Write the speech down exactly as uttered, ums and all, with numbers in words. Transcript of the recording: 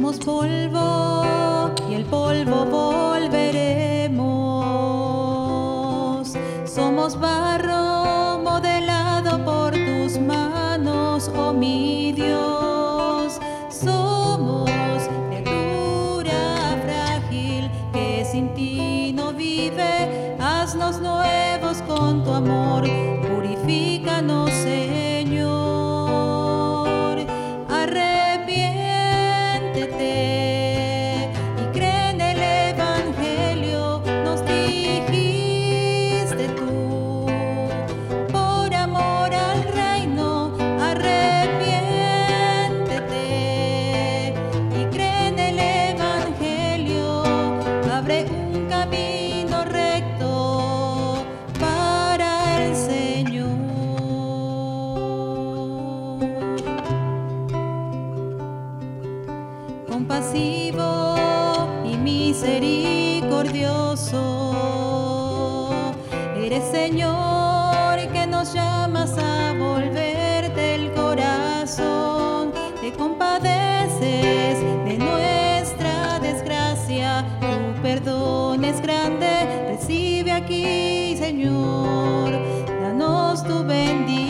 Somos polvo y el polvo volveremos. Somos barro modelado por tus manos, oh mi Dios. Somos criatura frágil que sin ti no vive. Haznos nuevos con tu amor, purifícanos, Señor. Compasivo y misericordioso, eres Señor que nos llamas a volverte el corazón. Te compadeces de nuestra desgracia, tu perdón es grande. Recibe aquí, Señor, danos tu bendición.